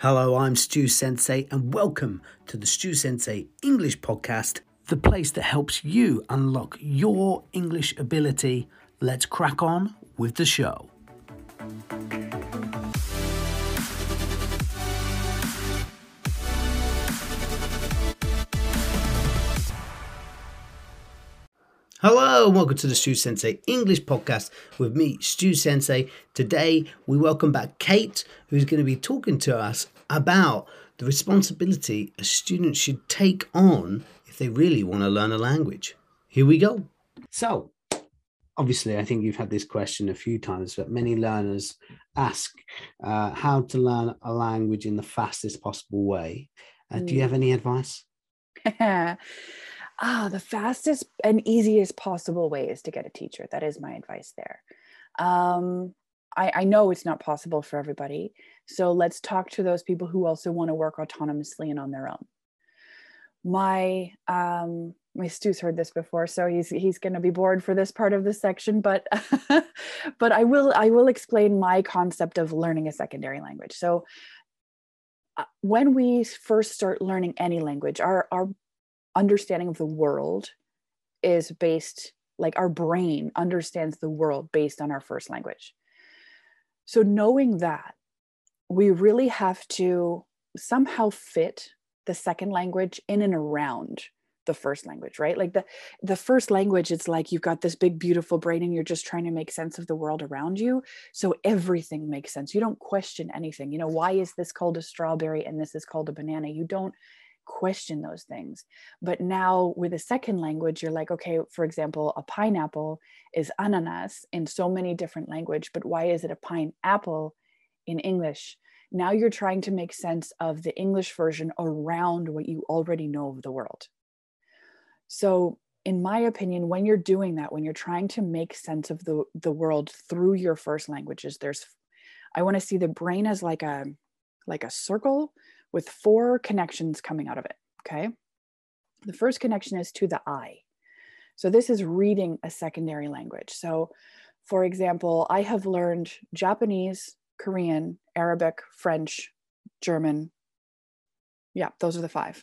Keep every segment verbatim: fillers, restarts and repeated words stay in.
Hello, I'm Stu Sensei, and welcome to the Stu Sensei English Podcast, the place that helps you unlock your English ability. Let's crack on with the show. Hello and welcome to the Stu Sensei English Podcast with me, Stu Sensei. Today we welcome back Kate, who's going to be talking to us about the responsibility a student should take on if they really want to learn a language. Here we go. So, obviously, I think you've had this question a few times, but many learners ask uh, how to learn a language in the fastest possible way. Uh, mm. Do you have any advice? Ah, the fastest and easiest possible way is to get a teacher. That is my advice there. Um, I, I know it's not possible for everybody. So let's talk to those people who also want to work autonomously and on their own. My, um, my Stu's heard this before, so he's he's going to be bored for this part of this section, but but I will I will explain my concept of learning a secondary language. So uh, when we first start learning any language, our our understanding of the world is based, like our brain understands the world based on our first language. So knowing that, we really have to somehow fit the second language in and around the first language, right? Like the, the first language, it's like you've got this big, beautiful brain and you're just trying to make sense of the world around you. So everything makes sense. You don't question anything. You know, why is this called a strawberry and this is called a banana? You don't question those things. But now with a second language, you're like, okay, for example, a pineapple is ananas in so many different language, but why is it a pineapple in English? Now you're trying to make sense of the English version around what you already know of the world. So in my opinion, when you're doing that, when you're trying to make sense of the, the world through your first languages, there's, I want to see the brain as like a, like a circle with four connections coming out of it, okay? The first connection is to the eye. So this is reading a secondary language. So for example, I have learned Japanese, Korean, Arabic, French, German. Yeah, those are the five.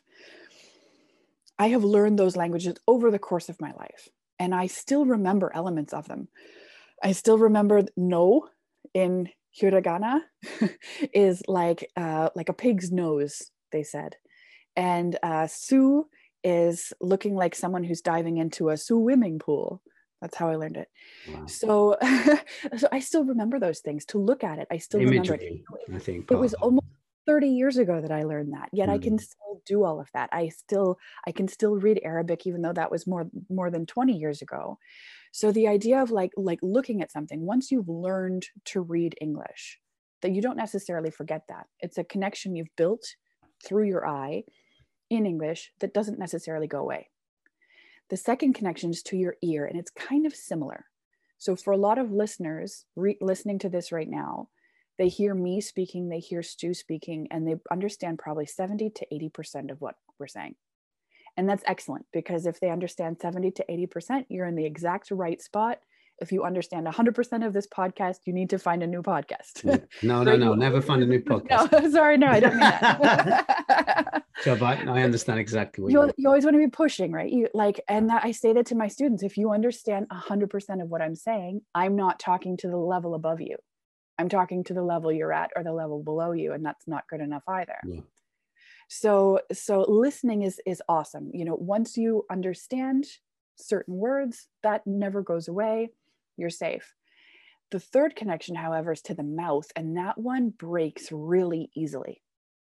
I have learned those languages over the course of my life, and I still remember elements of them. I still remember no in hiragana is like uh, like a pig's nose, they said. And uh, su is looking like someone who's diving into a swimming pool. That's how I learned it. Wow. So, so I still remember those things. To look at it, I still Imagery, remember it. I think. It was almost thirty years ago that I learned that, yet mm. I can still do all of that. I still, I can still read Arabic, even though that was more, more than twenty years ago. So the idea of like, like looking at something, once you've learned to read English, that you don't necessarily forget that. It's a connection you've built through your eye in English that doesn't necessarily go away. The second connection is to your ear, and it's kind of similar. So for a lot of listeners re- listening to this right now, they hear me speaking, they hear Stu speaking, and they understand probably seventy to eighty percent of what we're saying. And that's excellent, because if they understand seventy to eighty percent, you're in the exact right spot. If you understand one hundred percent of this podcast, you need to find a new podcast. No, no, no, never find a new podcast. No, sorry, no, I don't mean that. So, but I understand exactly what you you mean. You always want to be pushing, right? You like, and that, I say that to my students. If you understand one hundred percent of what I'm saying, I'm not talking to the level above you. I'm talking to the level you're at or the level below you, and that's not good enough either. Yeah. So, so listening is, is awesome. You know, once you understand certain words, that never goes away. You're safe. The third connection, however, is to the mouth, and that one breaks really easily.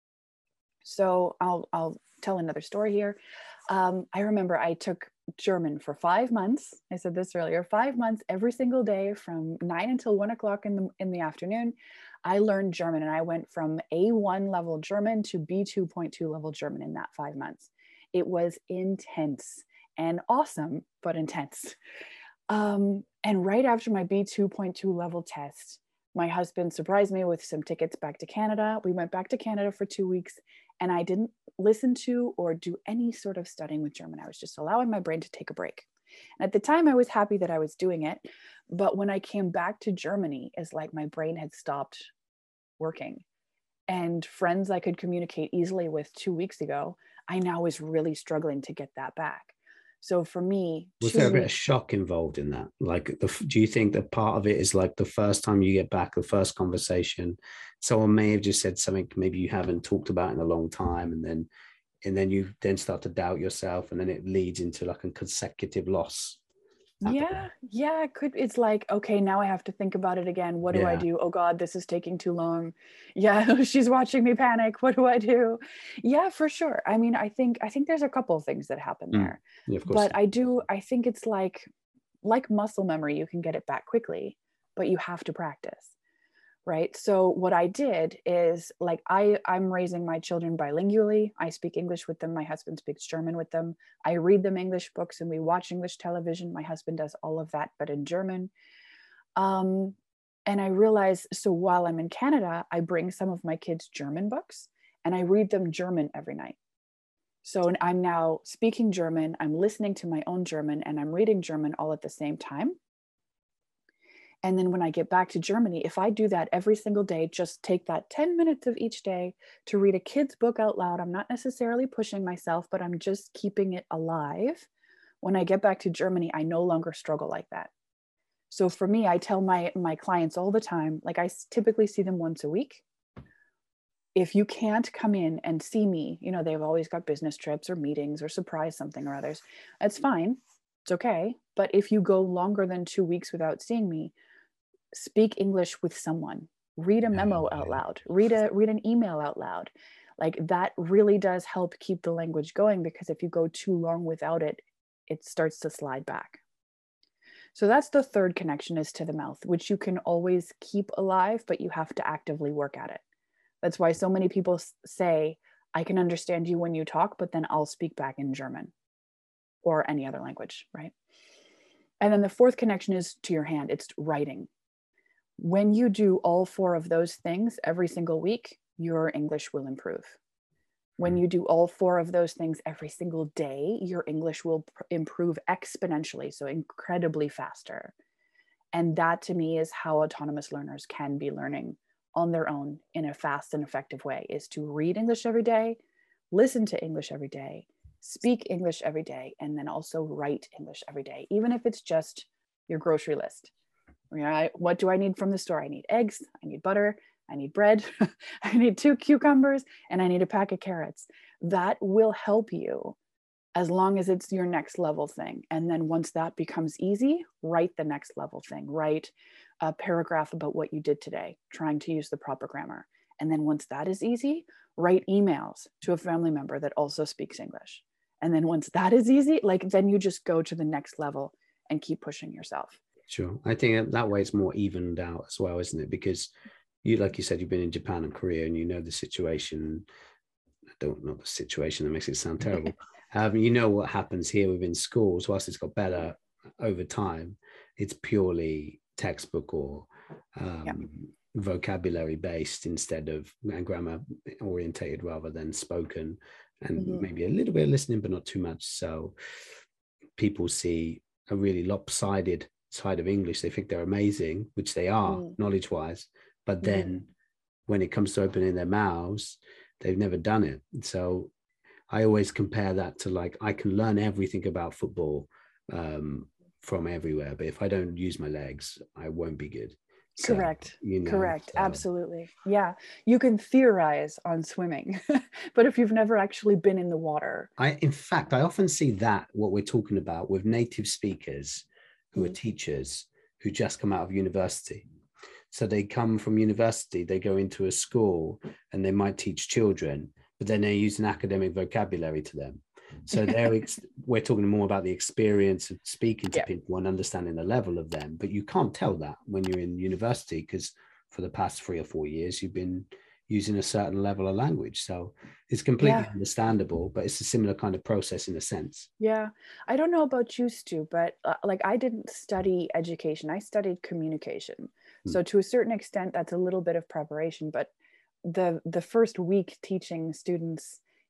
So I'll, I'll tell another story here. Um, I remember I took German for five months. I said this earlier, five months every single day from nine until one o'clock in the, in the afternoon. I learned German, and I went from A one level German to B two point two level German in that five months. It was intense and awesome, but intense. Um, and right after my B two point two level test, my husband surprised me with some tickets back to Canada. We went back to Canada for two weeks and I didn't listen to or do any sort of studying with German. I was just allowing my brain to take a break. And at the time I was happy that I was doing it. But when I came back to Germany, it's like my brain had stopped working. And friends I could communicate easily with two weeks ago, I now was really struggling to get that back. So for me, Was two there a bit of weeks, shock involved in that? Like, the, do you think that part of it is like the first time you get back, the first conversation, someone may have just said something maybe you haven't talked about in a long time, and then and then you then start to doubt yourself, and then it leads into like a consecutive loss happening. yeah, yeah, it could, it's like, okay, now I have to think about it again. What do I Yeah. do? Oh God, this is taking too long. Yeah, she's watching me panic. What do I do? Yeah, for sure. I mean, I think I think there's a couple of things that happen Mm. there. Yeah, of course. But I do, I think it's like like muscle memory, you can get it back quickly, but you have to practice. Right. So what I did is, like, I, I'm raising my children bilingually. I speak English with them. My husband speaks German with them. I read them English books and we watch English television. My husband does all of that, but in German. Um, and I realized, so while I'm in Canada, I bring some of my kids German books and I read them German every night. So I'm now speaking German, I'm listening to my own German, and I'm reading German all at the same time. And then when I get back to Germany, if I do that every single day, just take that ten minutes of each day to read a kid's book out loud. I'm not necessarily pushing myself, but I'm just keeping it alive. When I get back to Germany, I no longer struggle like that. So for me, I tell my, my clients all the time, like I typically see them once a week. If you can't come in and see me, you know, they've always got business trips or meetings or surprise something or others. That's fine. It's okay. But if you go longer than two weeks without seeing me, speak English with someone, read a memo out loud, read a read an email out loud. Like, that really does help keep the language going, because if you go too long without it, it starts to slide back. So that's the third connection, is to the mouth, which you can always keep alive, but you have to actively work at it. That's why so many people say, I can understand you when you talk, but then I'll speak back in German or any other language, right? And then the fourth connection is to your hand. It's writing. When you do all four of those things every single week, your English will improve. When you do all four of those things every single day, your English will pr- improve exponentially, so incredibly faster. And that, to me, is how autonomous learners can be learning on their own in a fast and effective way, is to read English every day, listen to English every day, speak English every day, and then also write English every day, even if it's just your grocery list. You know, I, what do I need from the store? I need eggs, I need butter, I need bread, I need two cucumbers, and I need a pack of carrots. That will help you as long as it's your next level thing. And then once that becomes easy, write the next level thing. Write a paragraph about what you did today, trying to use the proper grammar. And then once that is easy, write emails to a family member that also speaks English. And then once that is easy, like, then you just go to the next level and keep pushing yourself. Sure. I think that way it's more evened out as well, isn't it? Because you, like you said, you've been in Japan and Korea, and you know the situation. I don't know the situation, that makes it sound terrible. Um, you know what happens here within schools. Whilst it's got better over time, it's purely textbook or um, Yeah. vocabulary based instead of, and grammar orientated rather than spoken, and Mm-hmm. maybe a little bit of listening, but not too much. So people see a really lopsided side of English. They think they're amazing, which they are Mm-hmm. knowledge wise, but then Mm-hmm. when it comes to opening their mouths, they've never done it. So I always compare that to, like, I can learn everything about football um, from everywhere, but if I don't use my legs, I won't be good. So, Correct. you know, Correct. so. Absolutely. Yeah. You can theorize on swimming, but if you've never actually been in the water. I, in fact, I often see that, what we're talking about, with native speakers who Mm-hmm. are teachers who just come out of university. So they come from university, they go into a school and they might teach children, but then they use an academic vocabulary to them. So they're ex- we're talking more about the experience of speaking to Yeah. people and understanding the level of them. But you can't tell that when you're in university, because for the past three or four years, you've been using a certain level of language. So it's completely Yeah. understandable, but it's a similar kind of process in a sense. Yeah. I don't know about you, Stu, but uh, like, I didn't study education. I studied communication. Hmm. So to a certain extent, that's a little bit of preparation, but the the first week teaching students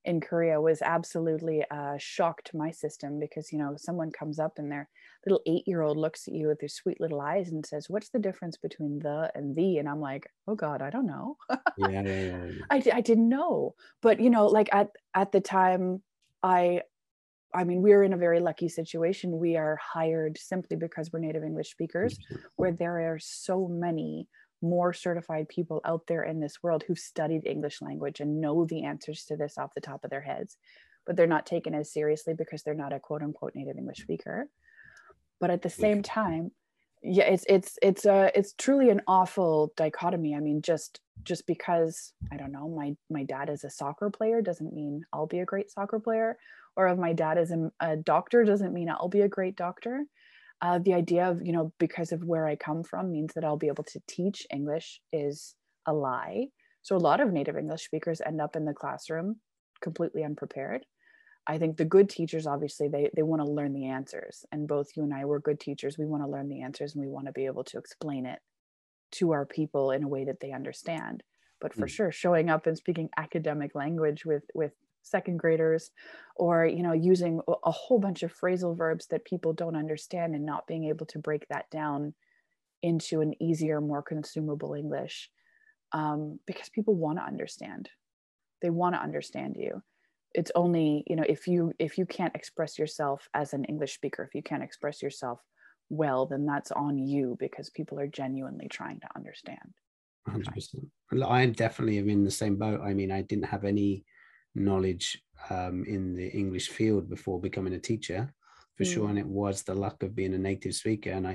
in Korea was absolutely a shock to my system, because, you know, someone comes up and their little eight-year-old looks at you with their sweet little eyes and says, "What's the difference between the and the?" And I'm like, "Oh God, I don't know." Yeah, yeah, yeah, yeah. I, I didn't know. But, you know, like at, at the time, I, I mean, we're in a very lucky situation. We are hired simply because we're native English speakers, where there are so many more certified people out there in this world who've studied English language and know the answers to this off the top of their heads, but they're not taken as seriously because they're not a quote unquote native English speaker. But at the same time, yeah, it's it's it's a it's truly an awful dichotomy. I mean, just just because, I don't know, my my dad is a soccer player doesn't mean I'll be a great soccer player, or if my dad is a, a doctor doesn't mean I'll be a great doctor. Uh, the idea of, you know, because of where I come from means that I'll be able to teach English is a lie. So a lot of native English speakers end up in the classroom completely unprepared. I think the good teachers, obviously, they, they want to learn the answers. And both you and I were good teachers. We want to learn the answers and we want to be able to explain it to our people in a way that they understand. But for mm. sure, showing up and speaking academic language with, with second graders, or, you know, using a whole bunch of phrasal verbs that people don't understand and not being able to break that down into an easier, more consumable English, um, because people want to understand. They want to understand you. It's only, you know, if you if you can't express yourself as an English speaker, if you can't express yourself well, then that's on you, because people are genuinely trying to understand. one hundred percent. I definitely am in the same boat. I mean, I didn't have any knowledge um, in the English field before becoming a teacher, for mm. sure. And it was the luck of being a native speaker. And I,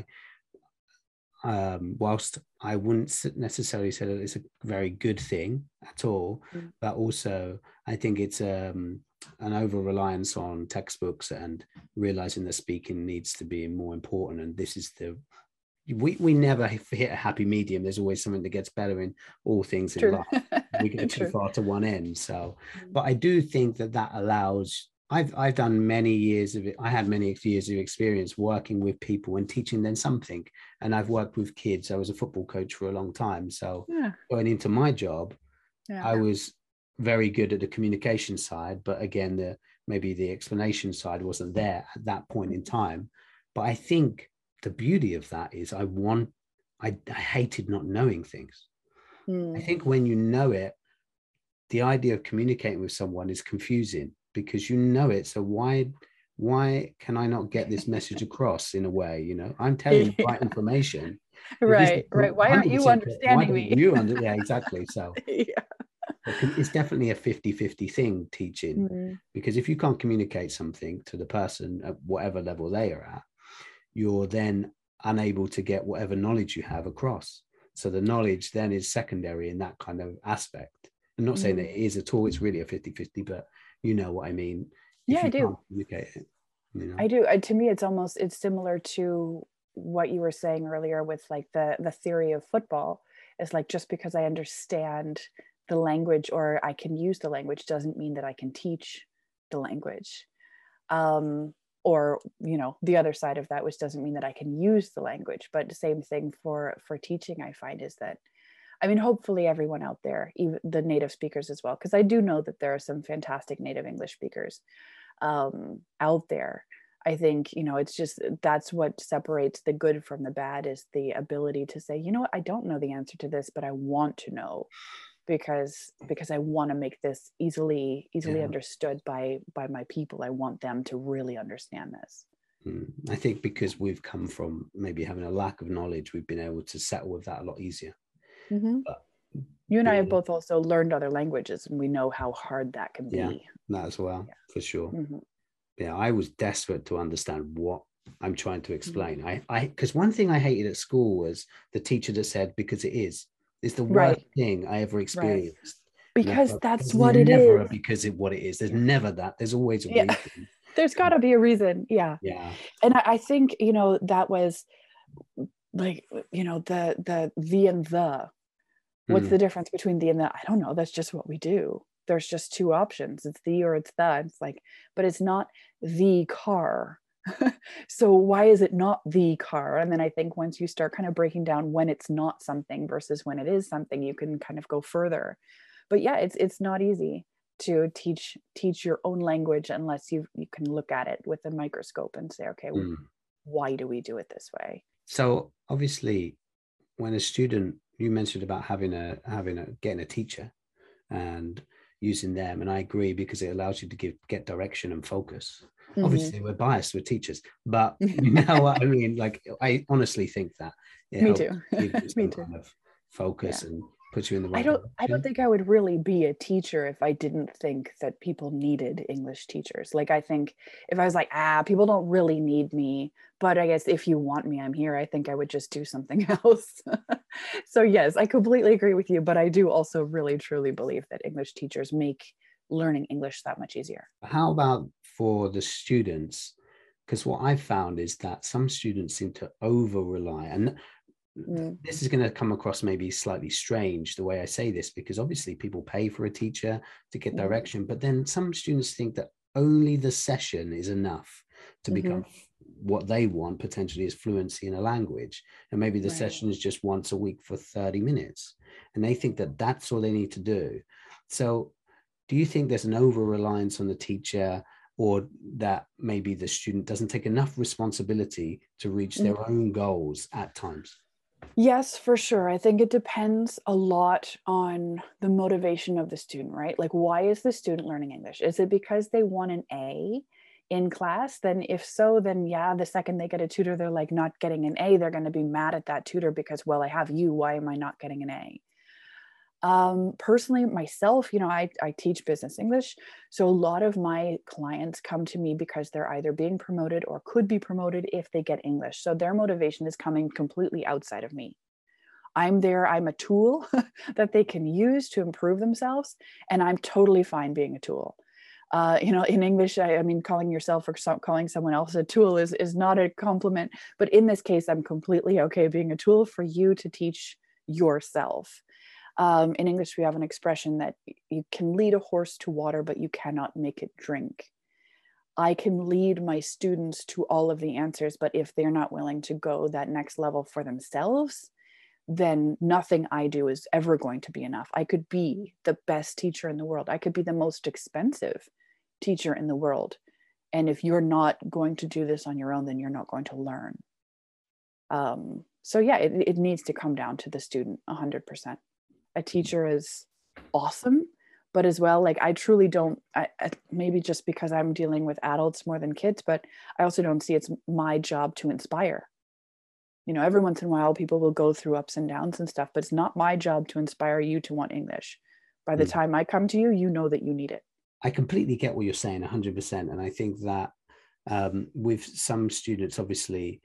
um, whilst I wouldn't necessarily say that it's a very good thing at all, mm. but also I think it's um, an over-reliance on textbooks and realizing that speaking needs to be more important. And this is the, we, we never hit a happy medium. There's always something that gets better in all things in True. life. We get too far to one end. So, but I do think that that allows, I've, I've done many years of it. I had many years of experience working with people and teaching them something. And I've worked with kids. I was a football coach for a long time. So yeah. going into my job, yeah. I was very good at the communication side, but again, the, maybe the explanation side wasn't there at that point in time. But I think the beauty of that is I want, I, I hated not knowing things. Mm. I think when you know it, the idea of communicating with someone is confusing because you know it. So why, why can I not get this message across in a way? You know, I'm telling you the right information. Right, right. Why aren't you understanding me? You under, yeah, exactly. So yeah. It's definitely a fifty-fifty thing, teaching, mm-hmm. because if you can't communicate something to the person at whatever level they are at, you're then unable to get whatever knowledge you have across. So the knowledge then is secondary in that kind of aspect. I'm not mm. saying that it is at all, it's really a fifty-fifty, but you know what I mean. If yeah, you I do. Can't communicate it, you know? I do. I, to me, it's almost, it's similar to what you were saying earlier with like the, the theory of football. It's like, just because I understand the language or I can use the language doesn't mean that I can teach the language. Um, or, you know, the other side of that, which doesn't mean that I can use the language, but the same thing for, for teaching, I find is that, I mean, hopefully everyone out there, even the native speakers as well, because I do know that there are some fantastic native English speakers um, out there. I think, you know, it's just, that's what separates the good from the bad, is the ability to say, you know what, I don't know the answer to this, but I want to know. because because I want to make this easily easily yeah. understood by by my people. I want them to really understand this. Mm. I think because we've come from maybe having a lack of knowledge, we've been able to settle with that a lot easier. Mm-hmm. But, you and yeah. I have both also learned other languages, and we know how hard that can be. Yeah, that as well, yeah. for sure. Mm-hmm. Yeah, I was desperate to understand what I'm trying to explain. Mm-hmm. I, I, because one thing I hated at school was the teacher that said, because it is. It's the worst right. thing I ever experienced. Right. Because never, there's that's what it never is. A because of what it is. There's never that. There's always a yeah. reason. There's got to be a reason. Yeah. Yeah. And I, I think, you know, that was like, you know, the, the, the and the, what's mm. the difference between the and the? I don't know. That's just what we do. There's just two options. It's the or it's the. It's like, but it's not the car. So why is it not the car? And then I think once you start kind of breaking down when it's not something versus when it is something, you can kind of go further. But yeah, it's it's not easy. to teach teach your own language unless you you can look at it with a microscope and say, okay, Mm. why do we do it this way? So obviously, when a student, you mentioned about having a having a getting a teacher and using them, and I agree, because it allows you to give get direction and focus. Mhm. Obviously, we're biased with teachers, but you know what I mean. Like, I honestly think that it Me helps too. give you Me some too. kind of focus Yeah. and puts you in the I right don't I don't direction. think I would really be a teacher if I didn't think that people needed English teachers. Like, I think if I was like, ah, people don't really need me, but I guess if you want me, I'm here, I think I would just do something else. So yes, I completely agree with you, but I do also really truly believe that English teachers make learning English that much easier. How about for the students? Because what I've found is that some students seem to over rely, and Mm. this is going to come across maybe slightly strange the way I say this, because obviously people pay for a teacher to get Mhm. direction, but then some students think that only the session is enough to Mhm. become what they want, potentially, is fluency in a language. And maybe the Right. session is just once a week for thirty minutes. And they think that that's all they need to do. So do you think there's an over reliance on the teacher, or that maybe the student doesn't take enough responsibility to reach Mhm. their own goals at times? Yes, for sure. I think it depends a lot on the motivation of the student, right? Like, why is the student learning English? Is it because they want an A in class? Then, if so, then yeah, the second they get a tutor, they're like not getting an A, they're going to be mad at that tutor because, well, I have you. Why am I not getting an A? Um, personally, myself, you know, I, I teach business English. So a lot of my clients come to me because they're either being promoted or could be promoted if they get English. So their motivation is coming completely outside of me. I'm there, I'm a tool that they can use to improve themselves. And I'm totally fine being a tool. Uh, you know, in English, I, I mean, calling yourself or so, calling someone else a tool is, is not a compliment. But in this case, I'm completely okay being a tool for you to teach yourself. Um, in English, we have an expression that you can lead a horse to water, but you cannot make it drink. I can lead my students to all of the answers, but if they're not willing to go that next level for themselves, then nothing I do is ever going to be enough. I could be the best teacher in the world. I could be the most expensive teacher in the world. And if you're not going to do this on your own, then you're not going to learn. Um, so yeah, it, it needs to come down to the student one hundred percent. A teacher is awesome, but as well, like, I truly don't, I, I, maybe just because I'm dealing with adults more than kids, but I also don't see it's my job to inspire. You know, every once in a while people will go through ups and downs and stuff, but it's not my job to inspire you to want English. By the Mm. time I come to you, you know that you need it. I completely get what you're saying, one hundred percent. And I think that um, with some students, obviously,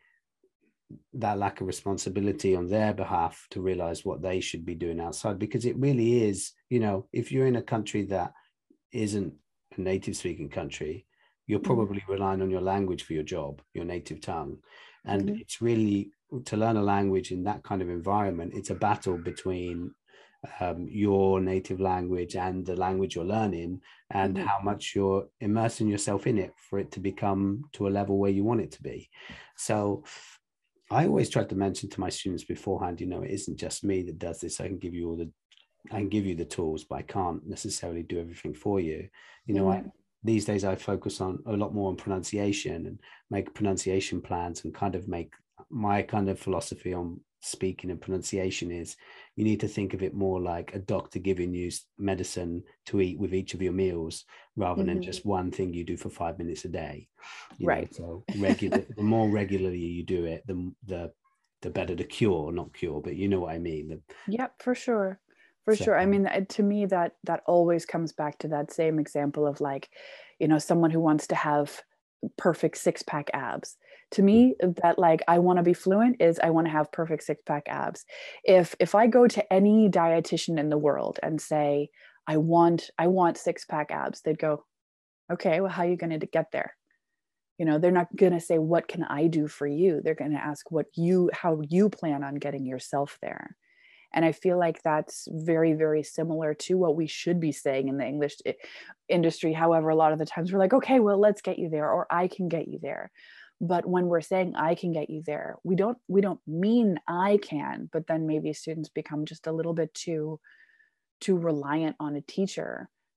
that lack of responsibility on their behalf to realize what they should be doing outside, because it really is, you know, if you're in a country that isn't a native speaking country, you're probably mm-hmm. relying on your language for your job, your native tongue. And mm-hmm. it's really, to learn a language in that kind of environment, it's a battle between um, your native language and the language you're learning, and mm-hmm. how much you're immersing yourself in it for it to become to a level where you want it to be. So I always try to mention to my students beforehand, you know, it isn't just me that does this. I can give you all the, I can give you the tools, but I can't necessarily do everything for you. You know, mm-hmm. I, these days I focus on a lot more on pronunciation and make pronunciation plans, and kind of make my kind of philosophy on speaking and pronunciation is you need to think of it more like a doctor giving you medicine to eat with each of your meals, rather mm-hmm. than just one thing you do for five minutes a day. You right. know, so regular, the more regularly you do it, the the the better the cure, not cure, but you know what I mean. The, yep, for sure. For so, sure. I mean, to me, that that always comes back to that same example of, like, you know, someone who wants to have perfect six pack abs. To me, that, like, I want to be fluent is I want to have perfect six pack abs. If if I go to any dietitian in the world and say, I want I want six pack abs, they'd go, okay, well, how are you going to get there? You know, they're not going to say, what can I do for you? They're going to ask what you, how you plan on getting yourself there. And I feel like that's very, very similar to what we should be saying in the English industry. However, a lot of the times we're like, okay, well, let's get you there, or I can get you there. But when we're saying I can get you there, we don't we don't mean I can, but then maybe students become just a little bit too, too reliant on a teacher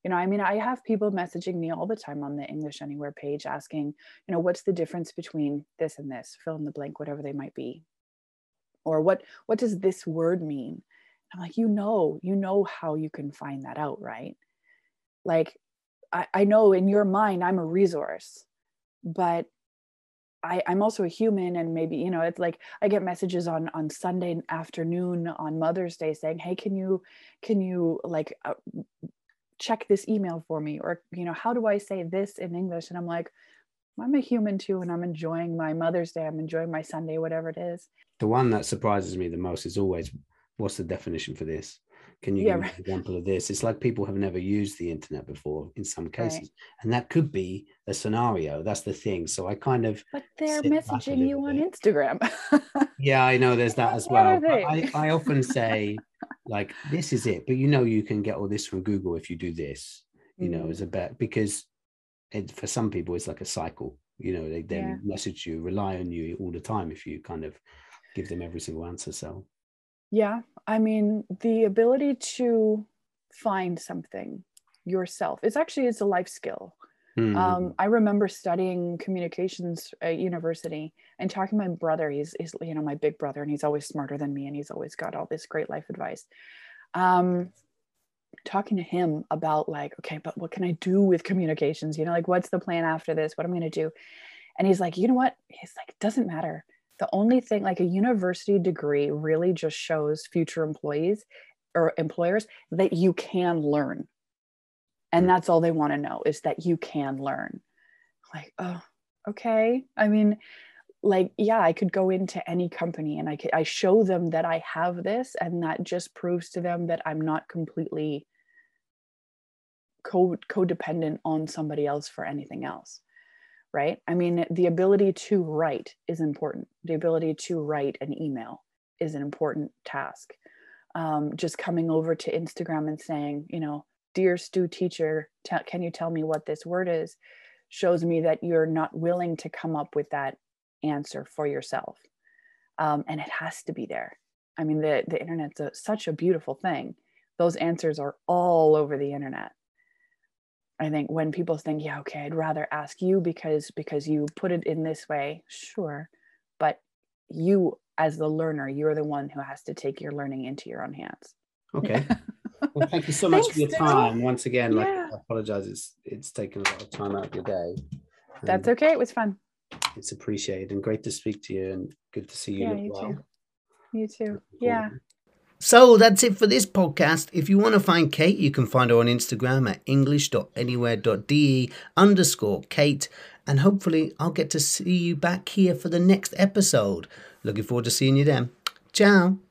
You know, I mean, I have people messaging me all the time on the English Anywhere page asking, you know, what's the difference between this and this, fill in the blank, whatever they might be. Or what, what does this word mean? I'm like, you know, you know how you can find that out, right? Like, I, I know in your mind, I'm a resource, but I, I'm also a human, and maybe, you know, it's like I get messages on on Sunday afternoon on Mother's Day saying, hey, can you, can you like uh, check this email for me? Or, you know, how do I say this in English? And I'm like, I'm a human too, and I'm enjoying my Mother's Day. I'm enjoying my Sunday, whatever it is. The one that surprises me the most is always, what's the definition for this? Can you Yeah, give me right. an example of this? It's like people have never used the internet before in some cases. Right. And that could be a scenario. That's the thing. So I kind of But they're sit back a messaging little you on bit. Instagram. Yeah, I know there's that as What well. are But they? I, I often say, like, this is it. But you know, you can get all this from Google if you do this, you know, Mm. as a bet, because it, for some people, it's like a cycle. You know, they then Yeah. message you, rely on you all the time if you kind of give them every single answer. So Yeah, I mean, the ability to find something yourself, it's actually, it's a life skill. mm, Um, I remember studying communications at university and talking to my brother. He's, he's, you know, my big brother, and he's always smarter than me, and he's always got all this great life advice. Um, talking to him about like, okay, but what can I do with communications? You know, like, what's the plan after this? What I'm going to do? And he's like, you know what? He's like, it doesn't matter. The only thing, like, a university degree really just shows future employees or employers that you can learn. And that's all they want to know, is that you can learn. Like, oh, okay. I mean, like, yeah, I could go into any company and I could, I show them that I have this, and that just proves to them that I'm not completely co- codependent on somebody else for anything else. Right? I mean, the ability to write is important. The ability to write an email is an important task. Um, just coming over to Instagram and saying, you know, dear Stu teacher, t- can you tell me what this word is? Shows me that you're not willing to come up with that answer for yourself. Um, and it has to be there. I mean, the, the internet's a, such a beautiful thing. Those answers are all over the internet. I think when people think, yeah, okay, I'd rather ask you because because you put it in this way, sure. But you, as the learner, you're the one who has to take your learning into your own hands. okay. Well, thank you so much Thanks, for your Stu. time. Once again, like, Yeah. I apologize. It's it's taken a lot of time out of your day. That's And okay. It was fun. it's appreciated and great to speak to you, and good to see you Yeah, look you well. too. You too. Yeah. So that's it for this podcast. If you want to find Kate, you can find her on Instagram at english.anywhere.de underscore Kate. And hopefully I'll get to see you back here for the next episode. Looking forward to seeing you then. Ciao.